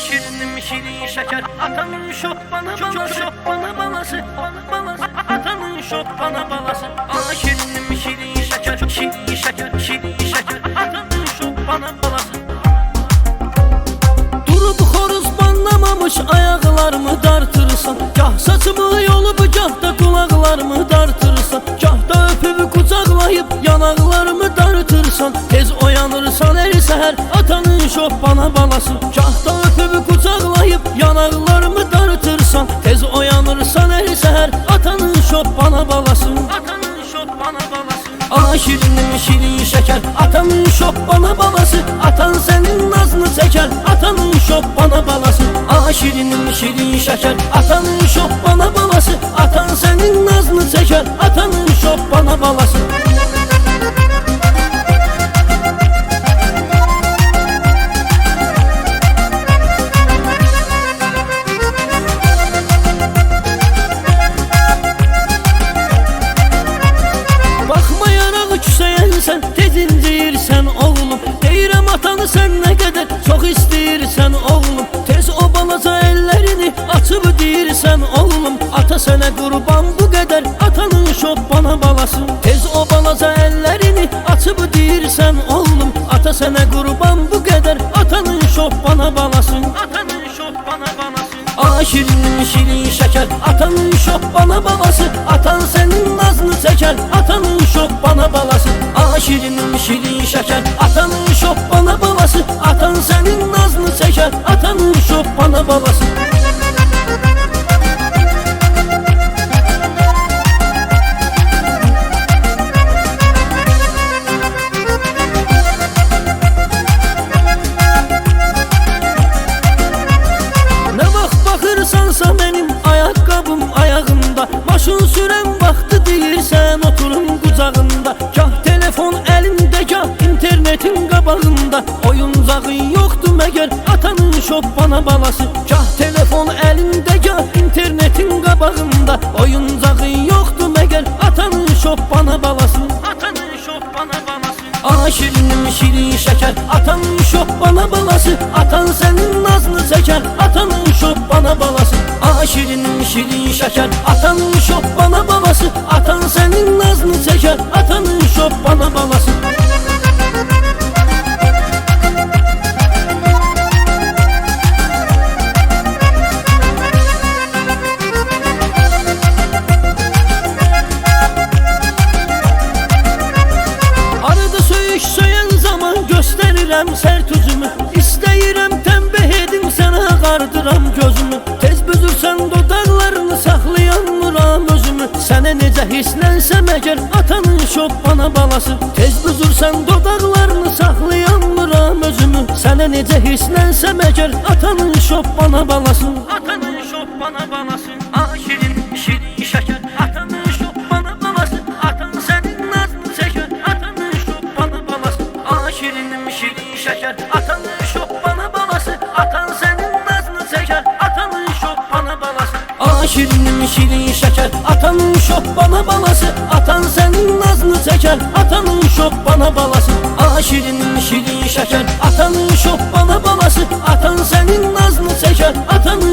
şirinim şirin şeker, atanın şop bana balası, atanın şop bana balası. Şirinim şirin şeker, atanın şop bana balası. Durup xoruz banlamamış ayaqlarımı dartırsan, gah saçımı yolup gah da qulaqlarımı dartırsan, gah da öpüb qucaqlayıb yanaqlarımı dartırsan, tez oyanırsan her səhər atanın şop bana balası. Gah da öpüb qucaqlayıb yanaqlarımı dartırsan, tez oyanırsan her səhər atanın şop bana balası. Atanın şop bana balası. Şirinim şirin şeker, atanın şop bana balası, atan senin nazını çeker, atanın şop bana balası. Şirinim şirin şeker, atanın şop bana balası, atan senin nazını çeker, atanın şop bana balası. Sen tez inciyirsən oğlum, deyirəm atanı sən nə qədər çox istəyirsən oğlum. Tez o balaca əllərini açıb deyirsən oğlum, ata sənə qurban bu qədər, atanın şop bana balası. Tez o balaca əllərini açıb deyirsən oğlum, ata sənə qurban bu qədər, atanın şop bana balası. Atanın şop bana balası. Şirinim şirin şeker, atanın şop bana balası, atan senin nazını çeker, atanın şop bana balası. Şirinim şirin şeker, atanın şop bana balası, atan senin nazını çeker, atanın şop bana balası. Bakırsansa benim ayakkabım ayağımda, maşın sürən vaxtı deyirsən oturum qucağında, gah telefon əlimdə, gah internetin qabağında, oyuncağın yoxdur məgər atanın şop bana balası. Gah telefon əlimdə, gah internetin qabağında, oyuncağın yoxdur məgər atanın şop bana balası. Atanın şop bana balası. Şirinim şirin şeker, atanın şop bana balası, atan senin nazını çeker, atanın şop bana balası. Şirinim şirin şeker, atanın şop bana balası, atan senin nazını çeker, atanın şop bana balası. Gösterirəm sərt üzümü, istəyirəm tənbih edim sənə qardıram gözümü. Tez büzürsən dodaqlarını saxlayamıram özümü, sənə necə hislənsəm əgər atanın şop bana balası. Tez büzürsən dodaqlarını saxlayamıram özümü, sənə necə hislənsəm əgər atanın şop bana balası. Atanın şop bana balası. Şirin şirin şeker, atanın şop bana balası, atan senin nazını çeker, atanın şop bana balası. Şirinim şirin şeker, atanın şop bana balası, atan senin nazını çeker, atanın şop bana balası. Şirinim şirin şeker, atanın şop bana balası, atan senin nazını çeker, atanın şop bana balası. Şirinim şirin şeker, atanın şop bana balası, atan senin nazını çeker, atanın